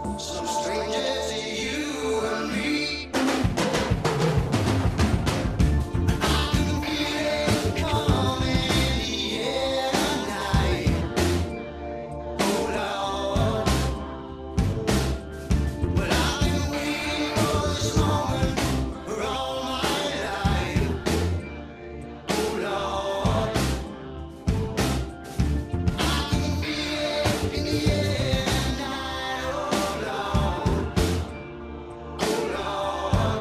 Some strangers to you and me. I can feel it coming in the air tonight. Oh Lord. But I've been waiting for this moment for all my life. Oh Lord. I can feel it in the air tonight. Oh Lord. Oh Lord.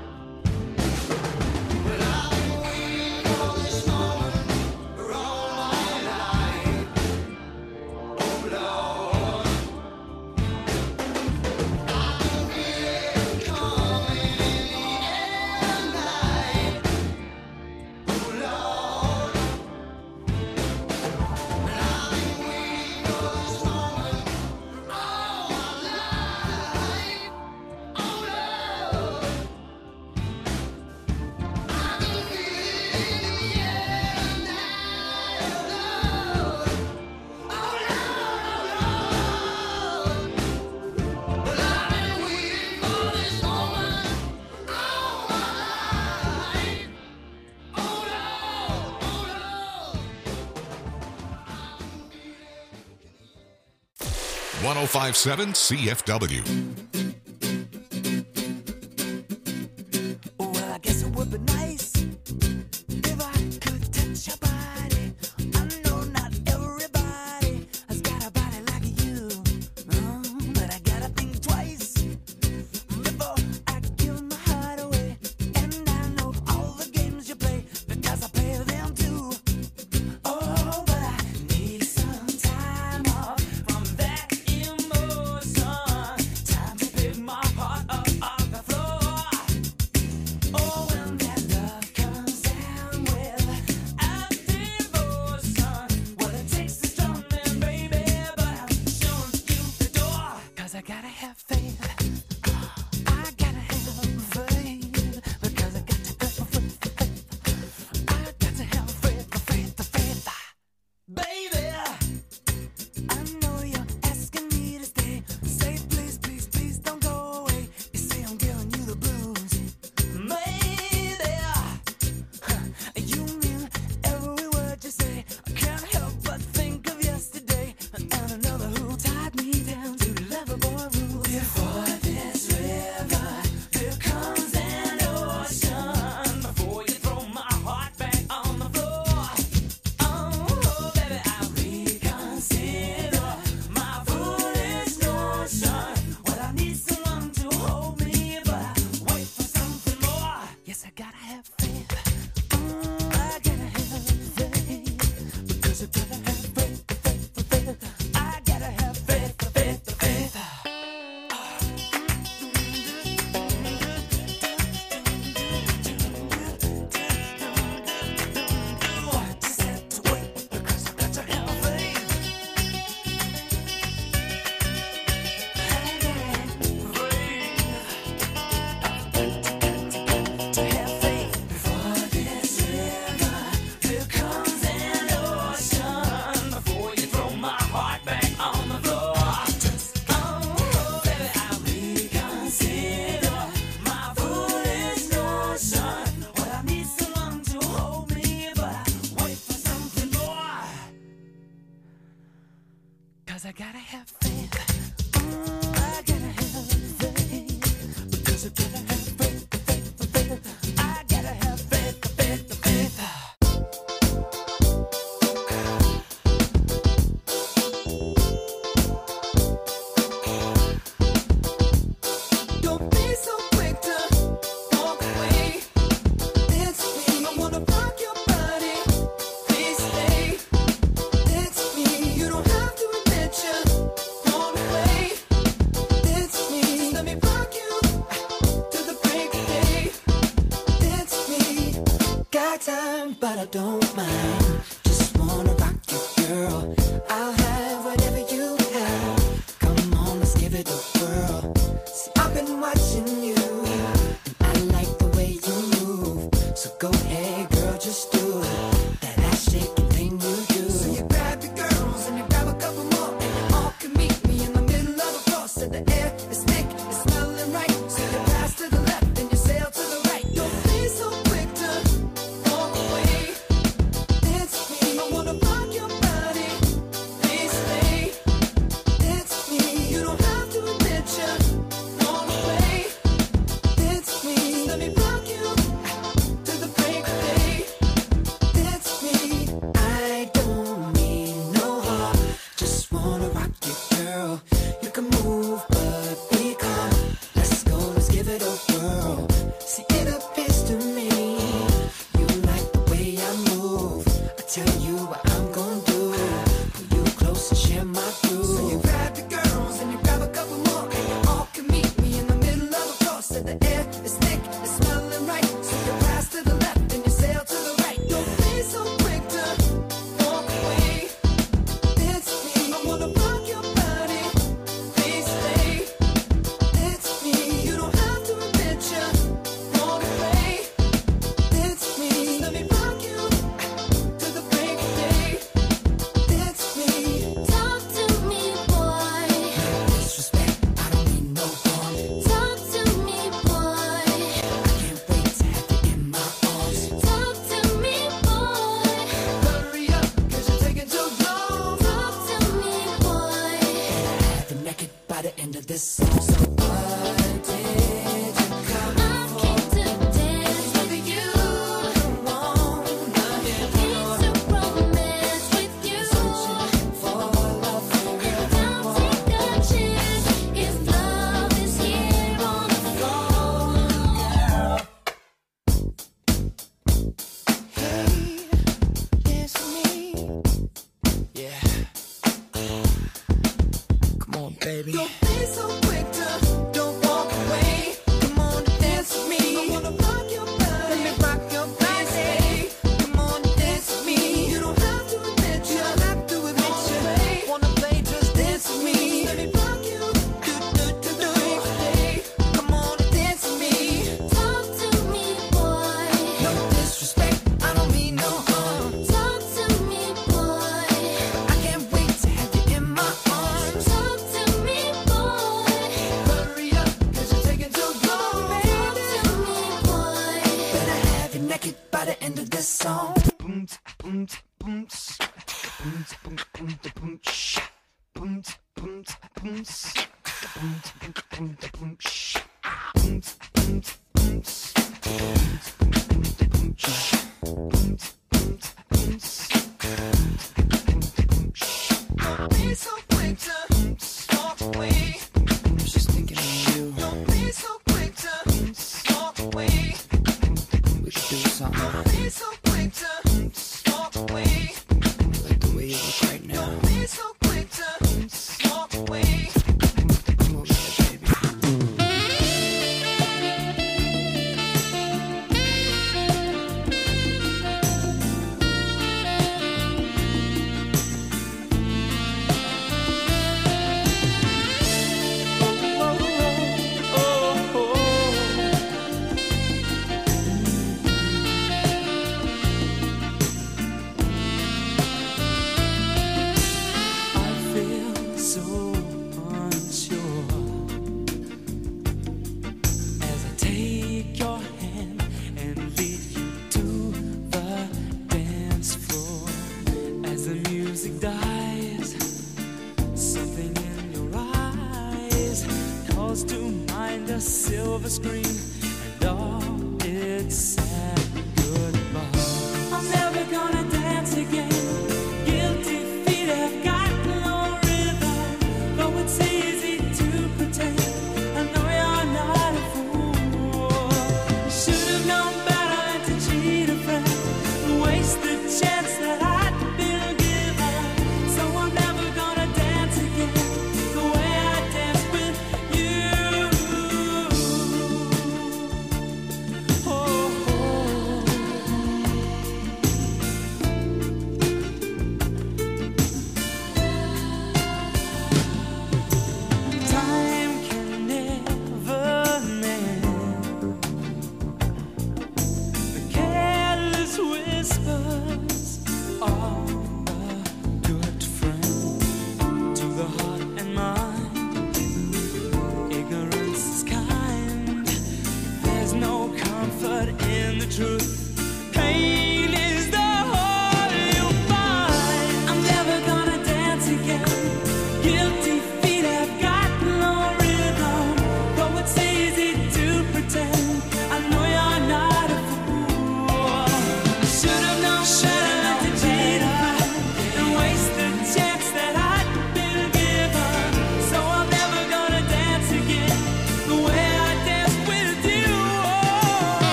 But I've been waiting for this moment for all my life. Oh Lord. .1057 CFW. Well, I guess it would be nice if I could touch your body. I know not everybody has got a body like you, but I gotta think twice before I give my heart away. And I know all the games you play because I play them too. Oh, but I need some time off from that emotion. Time to pick my heart up off the floor. Oh, when that love comes down with a devotion. Well, it takes a strong man, baby, but I'm showing you the door. 'Cause I gotta have faith. I gotta have faith. Because I got to have faith. I got to have faith. Baby, I know you're asking me to stay. Say please, please, please don't go away. You say I'm giving you the blues. Maybe you mean every word you say. I can't help but think of yesterday and another who tied me down to lovable rules. Before this river, there comes an ocean. Before you throw my heart back on the floor. Oh, baby, I reconsider my foolish notion. Well, I need someone to hold me, but I wait for something more. Yes, I gotta have faith. I gotta have faith. Because I gotta have faith. I gotta have faith. Just have to wait because I got to have faith. To have faith. Before this river, there comes an ocean. Before you throw my heart back on the floor. Oh, baby, I reconsider my foolish notion. Well, I need someone to hold me, but I wait for something more. 'Cause I gotta have faith. I gotta have faith. Because I gotta have faith. I gotta have faith. Don't be so quick to walk away. It's me. I wanna rock your body. Please stay. It's me. You don't have to admit you're gone away. It's me. Just let me rock you to the break of day. It's me. Got time, but I don't mind. Just wanna rock you, girl. I'll have whatever you have. Come on, let's give it a whirl. See, I've been watching you, and I like the way you move. So go ahead, girl, just do it. That ass shaking thing you do. So you grab your girls and you grab a couple more, and you all can meet me in the middle of the floor. Set the air make a move, but we come. Let's go, let's give it a whirl. See, it appears to me you like the way I move. I tell you what I'm gonna do. Pull you close and share my groove. So you grab your girls and you grab a couple more, and you all can meet me in the middle of a course. And the air is thick, it's smelling right. So you pass to the left and you sail to the right. Don't be so quick to walk away. It's me, I wanna rock your body. Please stay. It's me, you don't have to admit you walk away. It's me, let me rock you to the break of day. It's me. Talk to me, boy. Disrespect, I don't mean no harm. Talk to me, boy. I can't wait to have you in my arms. Talk to me, boy. Hurry up, cause you're taking too long. Talk to me, boy. Have you naked by the end of this song. So what did you come I came to dance with you. wanna hear Came to romance with you. for love for real? Now take a chance. If love is here on the floor. Hey, it's me. Yeah. Come on, baby. Don't be so quick to don't walk away. Come on, dance with me. I wanna rock your body. Let me rock your body. Come on, dance with me. You don't have to admit you. Don't have to admit you. Wanna play? Just dance with me. Let me rock you. Do. Come on, dance with me. Talk to me, boy. No disrespect, I don't mean no harm. Talk to me, boy. I can't wait to have you in my arms. Talk to me, boy. Hurry up, cause you're taking too long, Talk baby. to me, boy. Better have you naked by the end of this song. Don't be so quick to walk away. I was just thinking of you. Don't be so quick to walk away. We should do something. Don't be so quick to walk away. Like the way you look right now. Don't be so quick to walk away. Come over here, baby. I feel so unsure as I take your hand and lead you to the dance floor. As the music dies, something in your eyes calls to mind a silver screen and all its sad goodbye. I'm never gonna dance again. Guilty feet have got no rhythm. Though it's easy to pretend, I know you're not a fool. You should have known better than to cheat a friend, waste the chance that I'd been given. So I'm never gonna dance again the way I danced with you. Oh.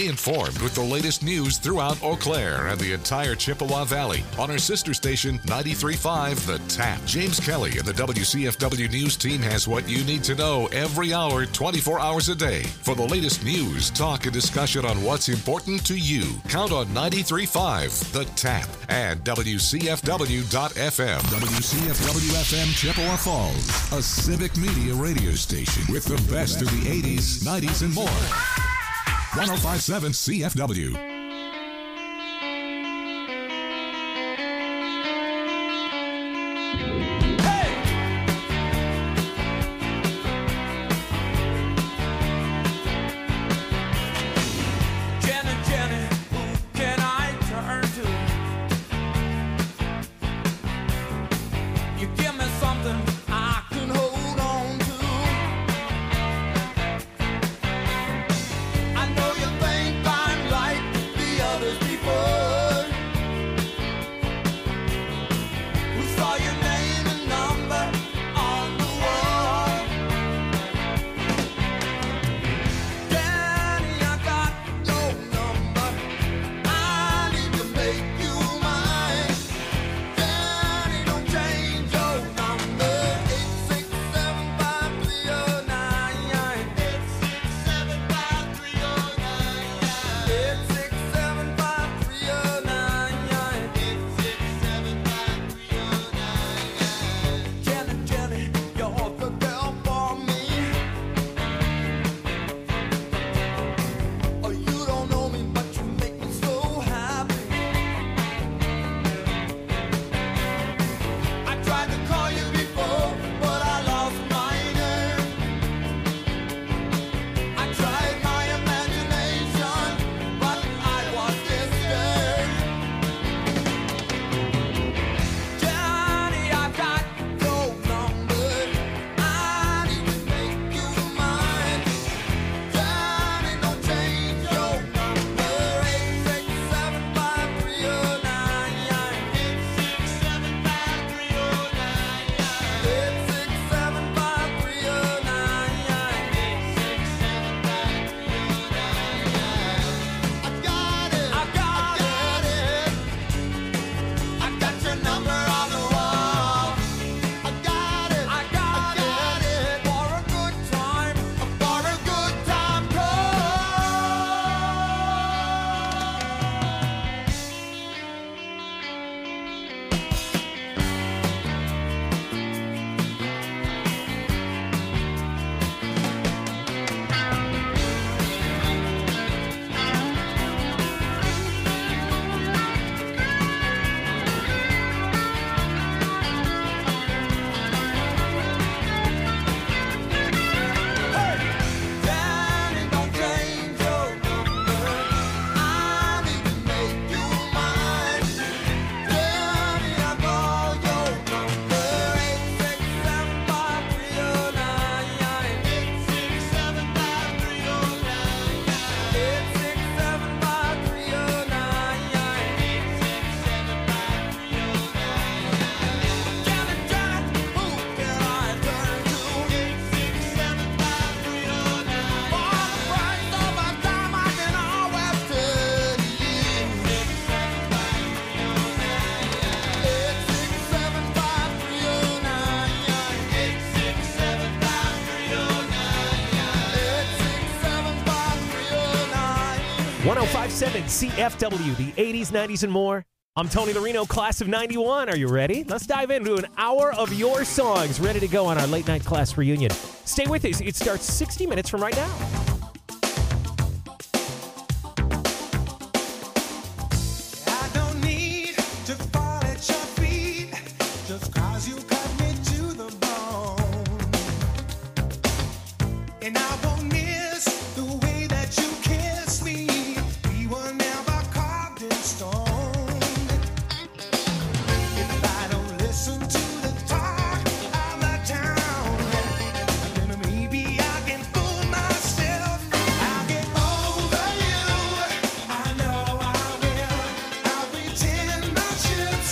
Stay informed with the latest news throughout Eau Claire and the entire Chippewa Valley on our sister station 93.5 The Tap. James Kelly and the WCFW News team has what you need to know every hour, 24 hours a day. For the latest news, talk, and discussion on what's important to you, count on 93.5 The Tap and WCFW.FM. WCFW-FM Chippewa Falls, a civic media radio station with the best of the 80s, 90s, and more. 105.7 CFW. CFW, the 80s, 90s, and more. I'm Tony Lorino, class of 91. Are you ready? Let's dive into an hour of your songs ready to go on our late night class reunion. Stay with us. It starts 60 minutes from right now. I don't need to fall at your feet just 'cause you cut me to the bone. And I won't miss the way that you kiss me. We were never carved in stone. If I don't listen to the talk of the town, then maybe I can fool myself. I'll get over you. I know I will. I'll pretend my chips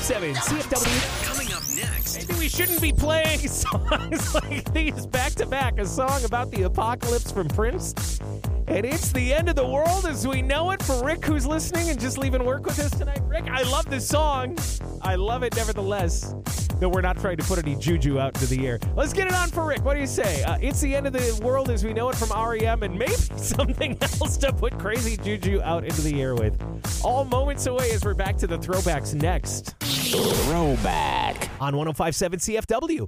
105.7 CFW. Coming up next. Maybe we shouldn't be playing songs like these back to back. A song about the apocalypse from Prince. And it's the end of the world as we know it for Rick, who's listening and just leaving work with us tonight. Rick, I love this song. I love it nevertheless, though we're not trying to put any juju out into the air. Let's get it on for Rick. What do you say? It's the end of the world as we know it from REM, and maybe something else to put crazy juju out into the air with. All moments away as we're back to the throwbacks next. Throwback on 105.7 CFW.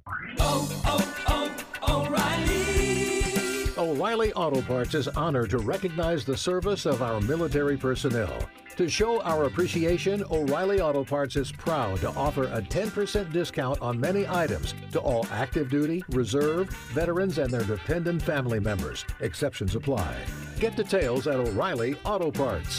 O'Reilly Auto Parts is honored to recognize the service of our military personnel. To show our appreciation, O'Reilly Auto Parts is proud to offer a 10% discount on many items to all active duty, reserve, veterans, and their dependent family members. Exceptions apply. Get details at O'Reilly Auto Parts.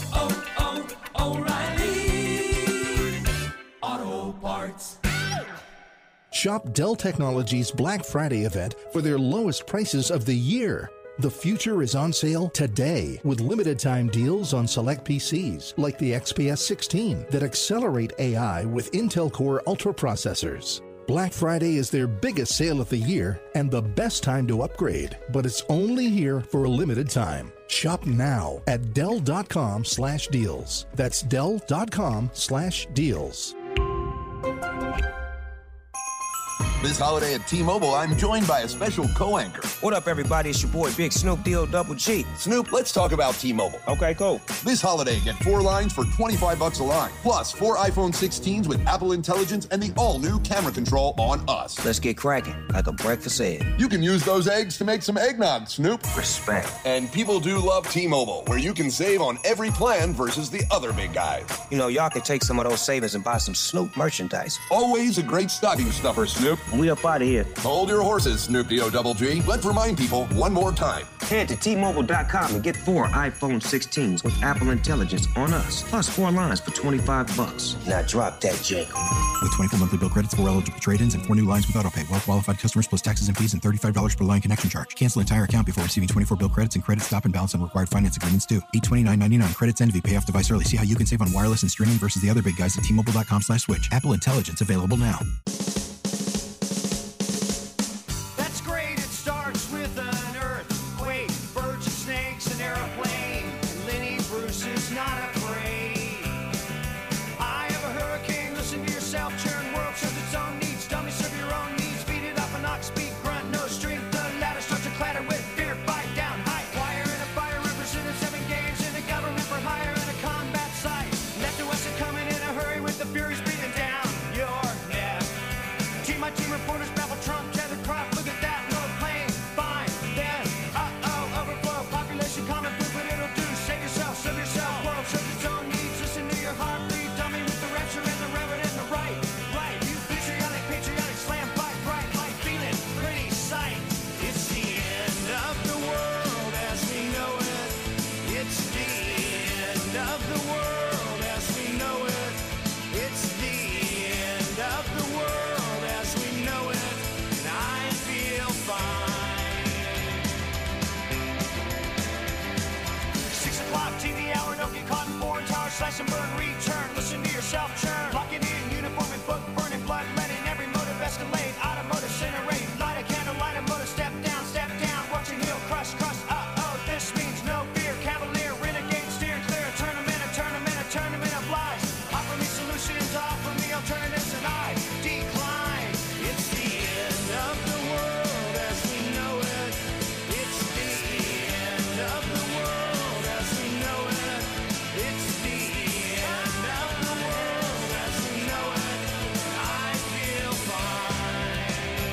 O'Reilly Auto Parts. Shop Dell Technologies Black Friday event for their lowest prices of the year. The future is on sale today with limited time deals on select PCs like the XPS 16 that accelerate AI with Intel Core Ultra processors. Black Friday is their biggest sale of the year and the best time to upgrade, but it's only here for a limited time. Shop now at Dell.com/deals. That's Dell.com/deals. This holiday at T-Mobile, I'm joined by a special co-anchor. What up, everybody? It's your boy, Big Snoop D-O-double-G. Snoop, let's talk about T-Mobile. Okay, cool. This holiday, get 4 lines for $25 a line, plus 4 iPhone 16s with Apple Intelligence and the all-new camera control on us. Let's get cracking, like a breakfast egg. You can use those eggs to make some eggnog, Snoop. Respect. And people do love T-Mobile, where you can save on every plan versus the other big guys. You know, y'all could take some of those savings and buy some Snoop merchandise. Always a great stocking stuffer, Snoop. We up out of here. Hold your horses, Snoop D-O-double-G. Let's remind people one more time. Head to T-Mobile.com and get 4 iPhone 16s with Apple Intelligence on us, plus 4 lines for $25. Now drop that jangle. With 24 monthly bill credits, 4 eligible trade-ins, and 4 new lines with autopay. Well-qualified customers plus taxes and fees and $35 per line connection charge. Cancel entire account before receiving 24 bill credits and credit stop and balance on required finance agreements due. $829.99 credits end if you pay off device early. See how you can save on wireless and streaming versus the other big guys at T-Mobile.com/switch. Apple Intelligence available now. That's great, it starts with an earthquake, birds and snakes, an airplane. Lenny Bruce is not afraid. I have a hurricane, listen to yourself, churn world serves its own needs. Dummy serve your own needs, beat it up and knock, speak, grunt, no strength. The ladder starts to clatter with fear, fight down, high wire in a fire, represented 7 games in a government for hire in a combat site. Left to west and coming in a hurry with the furies breathing down your neck. My team reporters babble Trump, tether crop, look at that, no plane, fine, then, overflow, population, common food, but it'll do, save yourself, serve yourself, world serves its own needs, listen to your heartbeat, dummy with the rapture and the reverend and the right, you patriotic, slam, fight, bright, light, feeling, pretty sight, it's the end of the world as we know it, it's the end of the world as we know it, it's the end of the world. Know it, and I feel fine. 6 o'clock, TV hour, don't get caught in foreign tower, slash and burn, return, listen to yourself churn, locking in, uniform and book, burning blood, letting every motive escalate, automotive incinerate, light a candle, light a motor, step down, watch your heel, crush, this means no fear, cavalier, renegade, steering clear, a tournament of lies, offer me solutions, offer me alternatives, and I decline. It's the end of the world as we know it. It's the end of the world as we know it. It's the end of the world as we know it. I feel fine.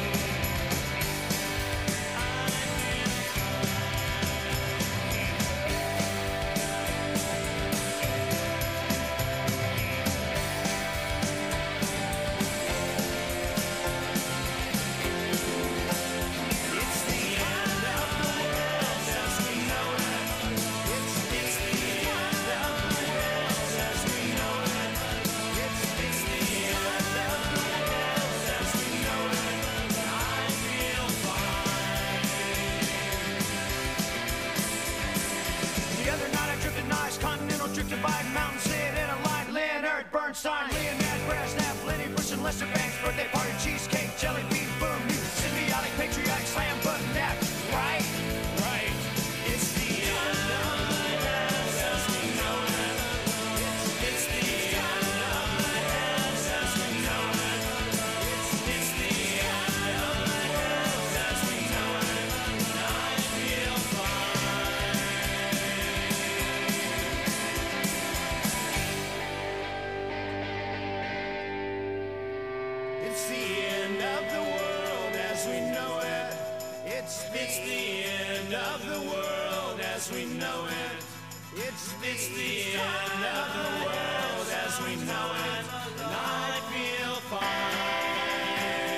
It's the end of the world as we know it. It's the end of the world as we know it. It's the end of the world as we know it. I feel fine. The other night I drifted nice, continental drifted by mountain, sit in a line, Leonard burns Bernstein, Leonard Brezhnev, Lenny Bruce, and Lester Banks. Birthday party, cheesecake, jelly bean, boom. You symbiotic, patriotic, slam button that. Right? Right. It's the end of the world as we know it. It's the end of the world as we know it. It's the end of the world as we know it. I feel fine. It's the end of the world as we know it. It's the end of the world as we know it. It's the end of the world as we know it. And I feel fine.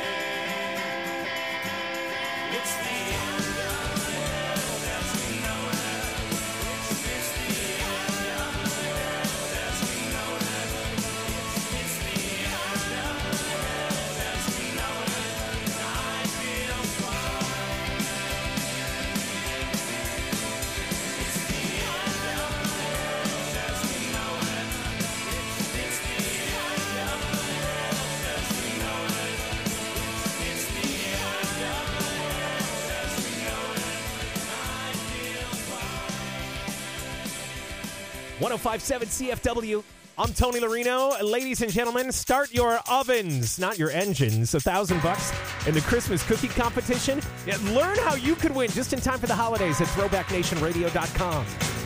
It's the end of the world as we know it. It's the end of the world as we know it. It's the end of the world as we know it. And I feel fine. It's the end of the world as we know it. It's the end of the world as we know it. It's the end of the world as we know it. I feel fine. 1057 CFW. I'm Tony Larino. Ladies and gentlemen, start your ovens, not your engines. $1,000 in the Christmas cookie competition. Yeah, learn how you could win just in time for the holidays at throwbacknationradio.com.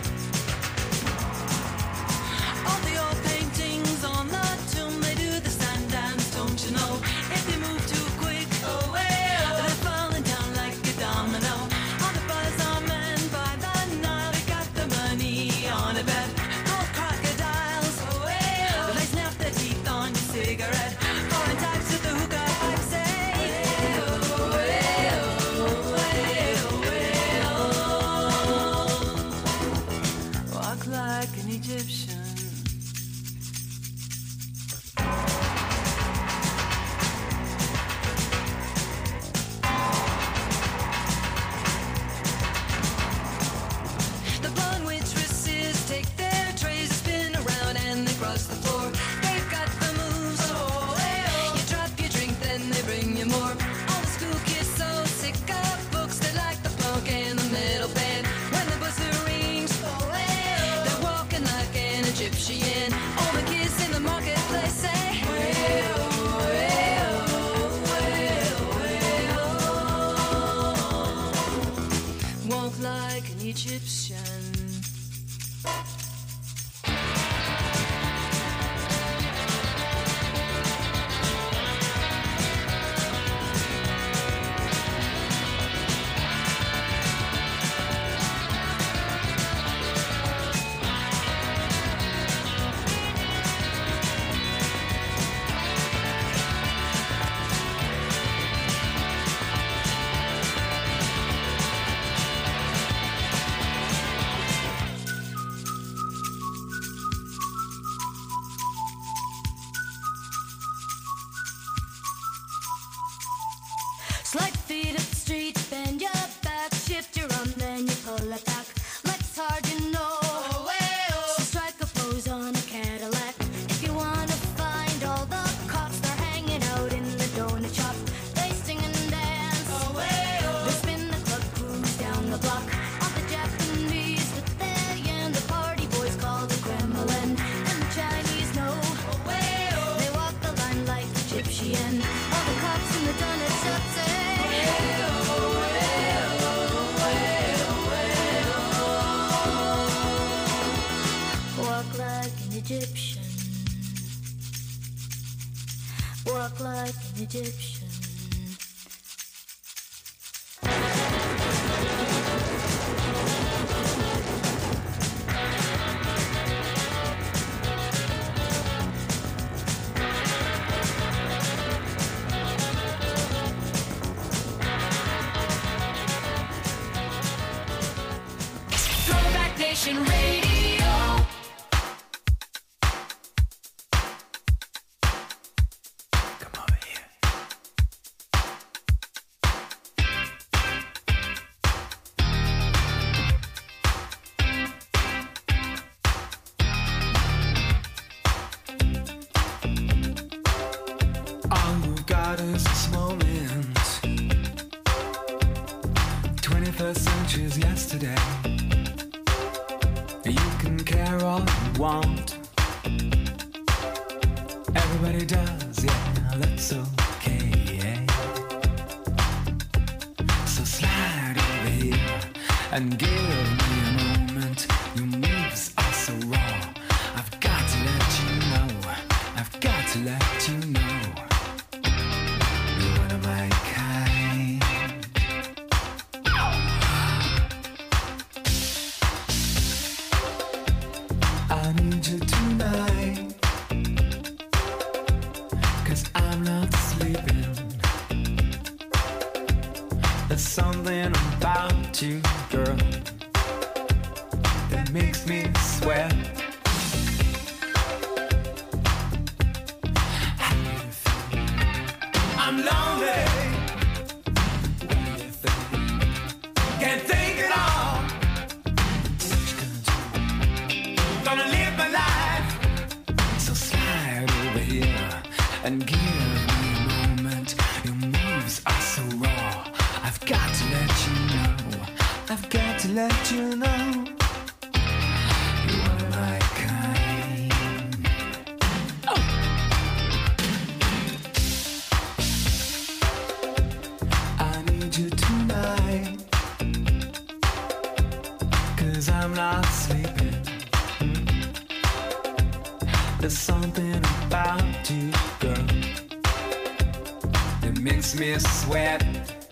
All the old paintings on the tomb, they do the sun dance, don't you know? If they move too quick, they're falling down like a domino. All the brothers are men by the Nile, they got the money on a bet. Gold crocodiles, they snap their teeth on your cigarette. Foreign types with the hookah pipe say, walk like an Egyptian. The blonde waitresses take their trays, spin around and they cross the floor. They've got the moves. You drop your drink, then they bring you more. All the school kids so sick of books, they like the punk and the metal band. When the buzzer rings, they're walking like an Egyptian. All the kids in the marketplace say, walk like an Egyptian. Slide feet up the street, bend your back, shift your arm, then you pull it back. Legs hard, you know. So strike a pose on a Cadillac. If you wanna find all the cops, they're hanging out in the donut shop. They sing and dance. They spin the club, cruise down the block. All the Japanese with their yen, the party boys call the Kremlin. And the Chinese know. They walk the line like Egyptian. All the cops in the donut shop say, walk like an Egyptian. Walk like an Egyptian. Throwback Nation Radio. today. You can care all you want. Everybody does, yeah, that's okay. So slide over here and give me a moment. Your moves are so raw. I've got to let you know. I've got to let you know. You're one of my kind. I need you tonight, 'cause I'm not sleeping. There's something about you, girl, that makes me sweat. I'm lonely. What do you think? Can't think at all. What you gonna do? Gonna live my life. So slide over here and give me a moment. Your moves are so raw. I've got to let you know. I've got to let you know. You're one of my kind. Oh. I need you tonight, 'cause I'm not sleeping. There's something about you, girl, that makes me sweat.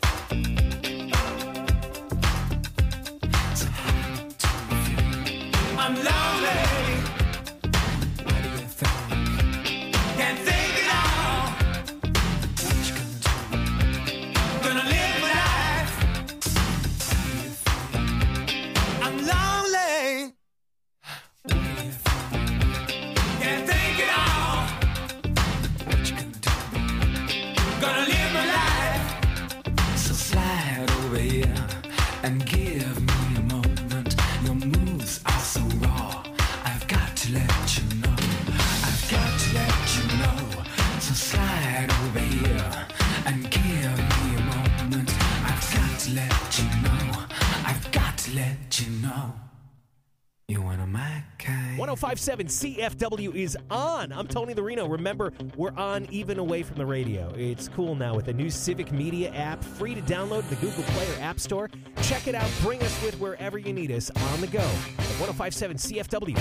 So how do you feel? I'm lonely. What do you think? Can't think at all. What you gonna do? Gonna live my life. How do you feel? I'm lonely. What do you feel? Can't think at all. What you gonna do? Gonna live my life. So slide over here and give me a moment. Your moves are so raw. I've got to let you know. I've got to let you know. So slide over here and give me a moment. I've got to let you know. I've got to let you know. You're one of my kind. 1057 CFW is on. I'm Tony the Reno. Remember, we're on even away from the radio. It's cool now with the new Civic Media app, free to download in the Google Play or App Store. Check it out. Bring us with wherever you need us on the go at 1057 CFW.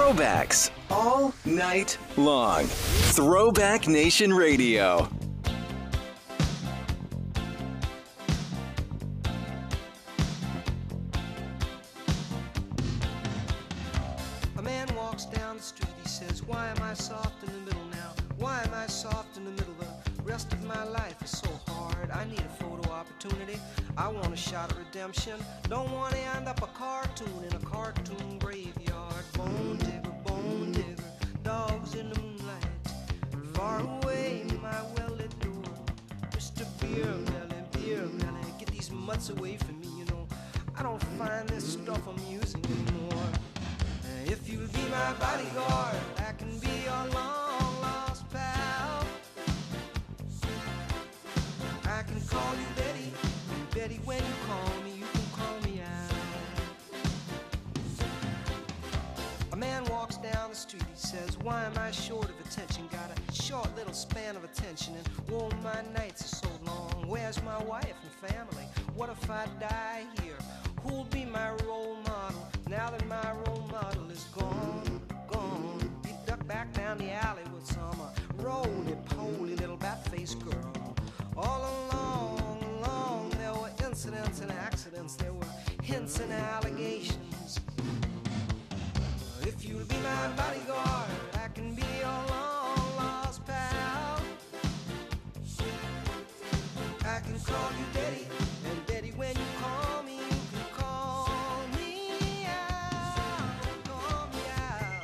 Throwbacks all night long. Throwback Nation Radio. A man walks down the street, he says, why am I soft in the middle now? Why am I soft in the middle? The rest of my life is so hard. I need a photo opportunity. I want a shot at redemption. Don't want to end up a cartoon in a cartoon graveyard. Bone digger, dogs in the moonlight. Far away, my well-lit door. Mr. Beer Melly, get these mutts away from me, you know. I don't find this stuff amusing anymore. If you'll be my bodyguard, I can be your long-lost pal. I can call you Betty, and Betty, when you call me, you can call me out. A man walks down the street, he says, why am I short of attention? Got a short little span of attention, and whoa, my nights are so long. Where's my wife and family? What if I die here? Who'll be my role model now that my role model is gone? He ducked back down the alley with some roly-poly little bat-faced girl. All along, there were incidents and accidents, there were hints and allegations. If you'll be my bodyguard, I can be your long-lost pal. I can call you Daddy, and Daddy, when you call me, you can call me out, call me out.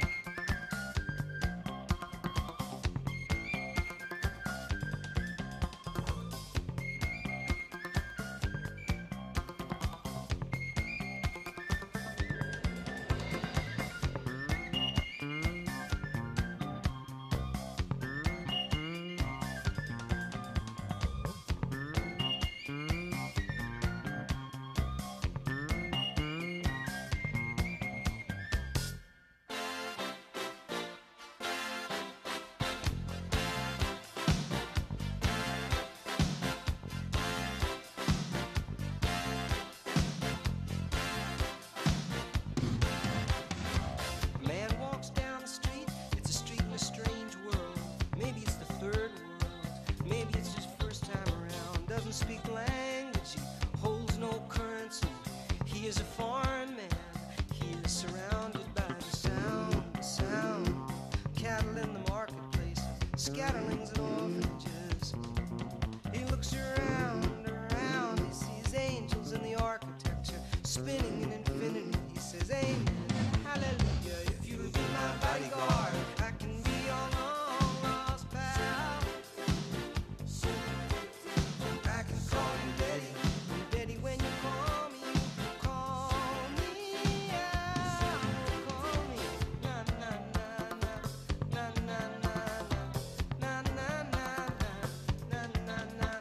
Speak language, he holds no currency. He is a foreign man. He is surrounded by the sound. Cattle in the marketplace, scatterlings and orphanages. He looks around, he sees angels in the architecture, spinning in infinity. He says, amen, hallelujah. If you be my bodyguard, I can be your long-lost pal. I can call you Daddy, and Daddy, when you call me, you can call me out, call me. Na na na na na na na na na na na na na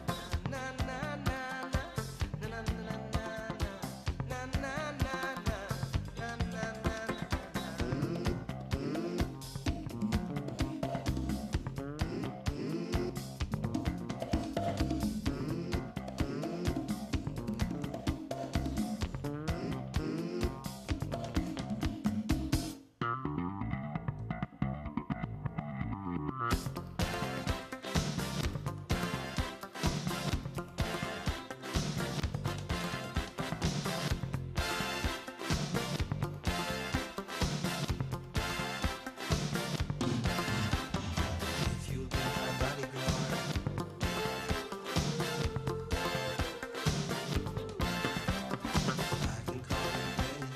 If you'll be my bodyguard, I can call you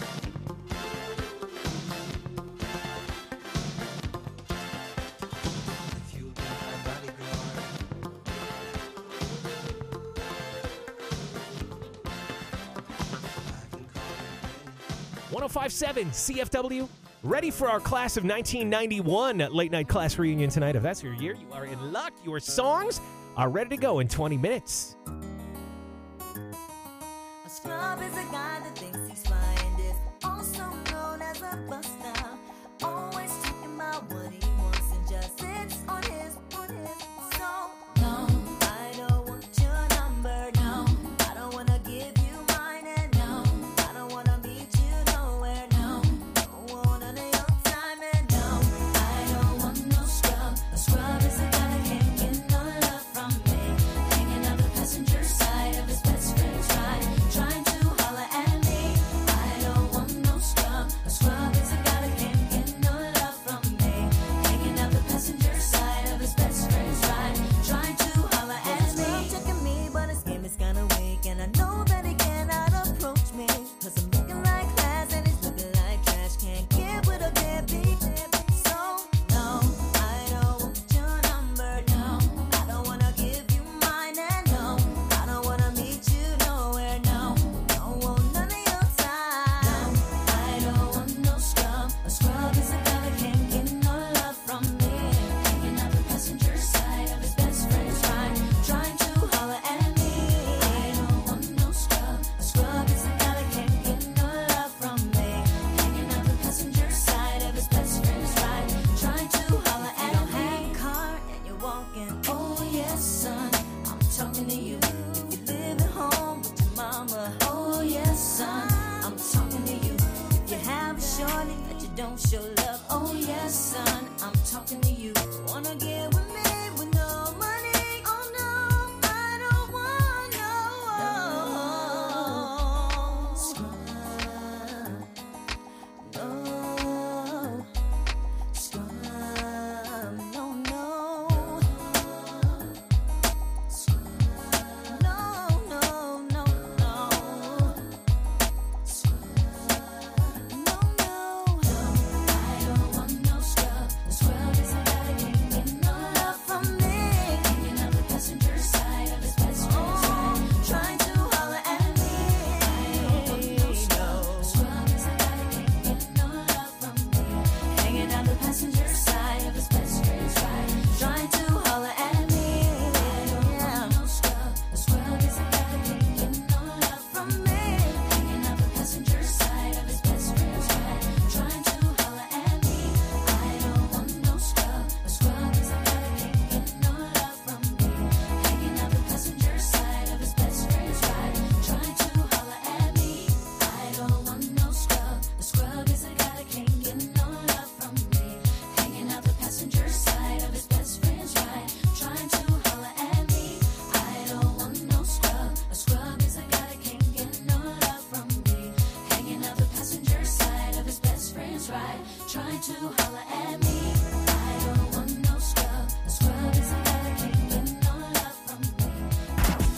Daddy. If you'll be my bodyguard, 1057 CFW. Ready for our class of 1991 late night class reunion tonight. If that's your year, you are in luck. Your songs are ready to go in 20 minutes. A scrub is a guy that thinks he's fine and is also known as a buster. Always talking about what he wants and just sits on his. So, no, I don't want your number, no. I don't want to give you mine, and no, I don't want to meet you nowhere, no. Don't want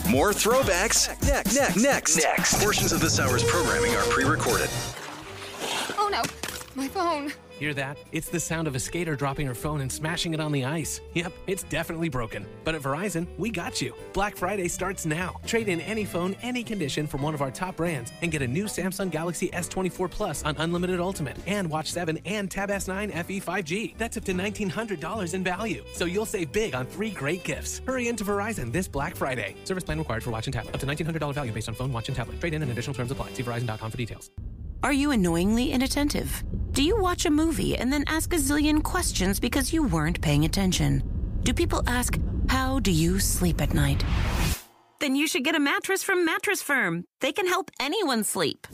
More throwbacks next. Portions of this hour's programming are pre-recorded. Oh no, my phone. Hear that? It's the sound of a skater dropping her phone and smashing it on the ice. Yep, it's definitely broken. But at Verizon, we got you. Black Friday starts now. Trade in any phone, any condition from one of our top brands and get a new Samsung Galaxy S24 Plus on Unlimited Ultimate and Watch 7 and Tab S9 FE 5G. That's up to $1,900 in value. So you'll save big on 3 great gifts. Hurry into Verizon this Black Friday. Service plan required for watch and tablet. Up to $1,900 value based on phone, watch, and tablet. Trade in and additional terms apply. See Verizon.com for details. Are you annoyingly inattentive? Do you watch a movie and then ask a zillion questions because you weren't paying attention? Do people ask, how do you sleep at night? Then you should get a mattress from Mattress Firm. They can help anyone sleep.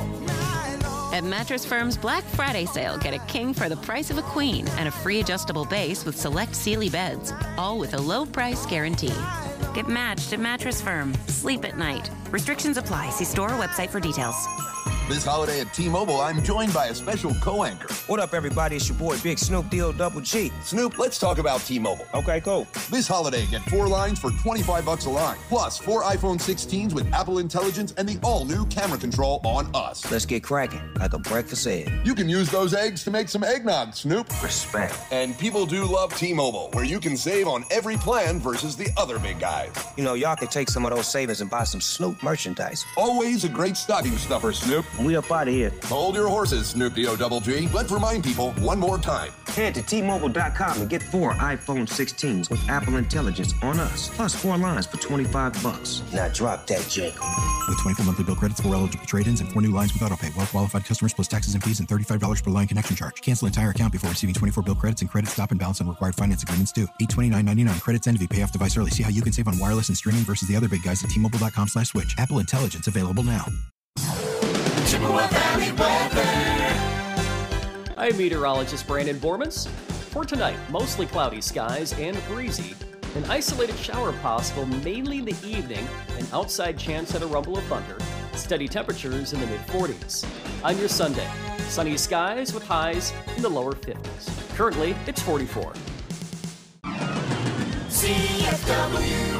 At Mattress Firm's Black Friday sale, get a king for the price of a queen and a free adjustable base with select Sealy beds, all with a low price guarantee. Get matched at Mattress Firm. Sleep at night. Restrictions apply. See store or website for details. This holiday at T-Mobile, I'm joined by a special co-anchor. What up, everybody? It's your boy, Big Snoop D-O-double-G. Snoop, let's talk about T-Mobile. Okay, cool. This holiday, get 4 lines for $25 a line. Plus, 4 iPhone 16s with Apple Intelligence and the all-new camera control on us. Let's get cracking, like a breakfast egg. You can use those eggs to make some eggnog, Snoop. Respect. And people do love T-Mobile, where you can save on every plan versus the other big guys. You know, y'all can take some of those savings and buy some Snoop merchandise. Always a great stocking stuffer, Snoop. We up out of here. Hold your horses, Snoop D-O-double-G. Let's remind people one more time. Head to T-Mobile.com and get 4 iPhone 16s with Apple Intelligence on us. Plus 4 lines for $25. Now drop that Jacob. With 24 monthly bill credits, 4 eligible trade-ins, and 4 new lines with autopay. Well-qualified customers plus taxes and fees and $35 per line connection charge. Cancel entire account before receiving 24 bill credits and credit stop and balance on required finance agreements due. $829.99 credits end if you pay off device early. See how you can save on wireless and streaming versus the other big guys at T-Mobile.com/switch. Apple Intelligence available now. Chippewa Valley weather. I'm meteorologist Brandon Bormans. For tonight, mostly cloudy skies and breezy. An isolated shower possible mainly in the evening, an outside chance at a rumble of thunder. Steady temperatures in the mid-40s. On your Sunday, sunny skies with highs in the lower 50s. Currently, it's 44. CFW.